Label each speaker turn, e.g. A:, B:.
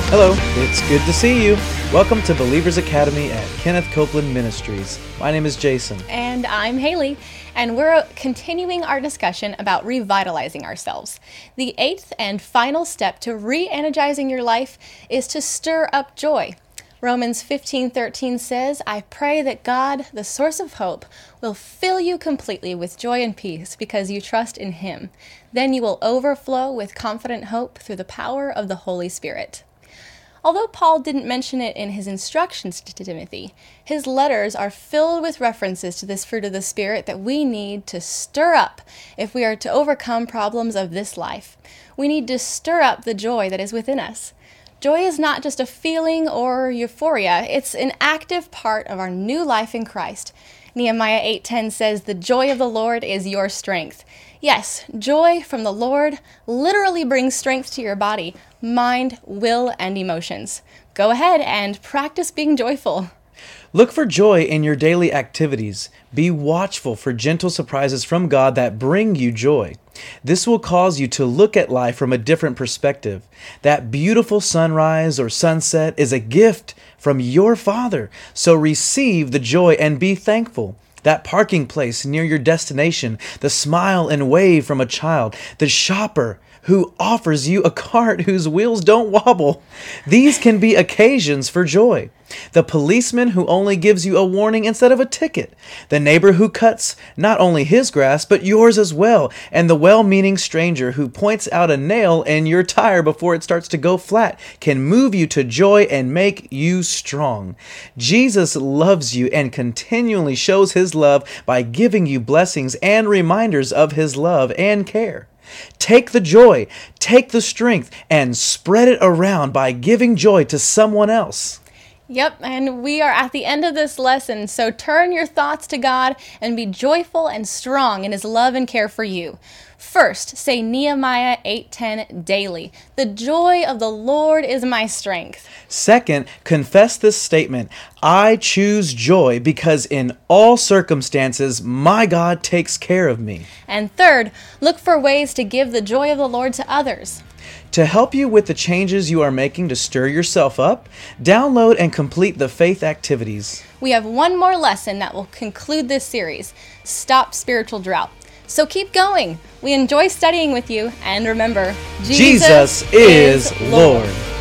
A: Hello, it's good to see you. Welcome to Believers Academy at Kenneth Copeland Ministries. My name is Jason.
B: And I'm Haley, and we're continuing our discussion about revitalizing ourselves. The eighth and final step to re-energizing your life is to stir up joy. Romans 15:13 says, I pray that God, the source of hope, will fill you completely with joy and peace because you trust in Him. Then you will overflow with confident hope through the power of the Holy Spirit. Although Paul didn't mention it in his instructions to Timothy, his letters are filled with references to this fruit of the Spirit that we need to stir up if we are to overcome problems of this life. We need to stir up the joy that is within us. Joy is not just a feeling or euphoria, it's an active part of our new life in Christ. Nehemiah 8:10 says, the joy of the Lord is your strength. Yes, joy from the Lord literally brings strength to your body, mind, will, and emotions. Go ahead and practice being joyful.
A: Look for joy in your daily activities. Be watchful for gentle surprises from God that bring you joy. This will cause you to look at life from a different perspective. That beautiful sunrise or sunset is a gift from your Father, so receive the joy and be thankful. That parking place near your destination, the smile and wave from a child, the shopper who offers you a cart whose wheels don't wobble. These can be occasions for joy. The policeman who only gives you a warning instead of a ticket. The neighbor who cuts not only his grass, but yours as well. And the well-meaning stranger who points out a nail in your tire before it starts to go flat can move you to joy and make you strong. Jesus loves you and continually shows His love by giving you blessings and reminders of His love and care. Take the joy, take the strength, and spread it around by giving joy to someone else.
B: Yep, and we are at the end of this lesson, so turn your thoughts to God and be joyful and strong in His love and care for you. First, say Nehemiah 8:10 daily. The joy of the Lord is my strength.
A: Second, confess this statement. I choose joy because in all circumstances, my God takes care of me.
B: And third, look for ways to give the joy of the Lord to others.
A: To help you with the changes you are making to stir yourself up, download and complete the faith activities.
B: We have one more lesson that will conclude this series, Stop Spiritual Drought. So keep going. We enjoy studying with you, and remember,
A: Jesus is Lord.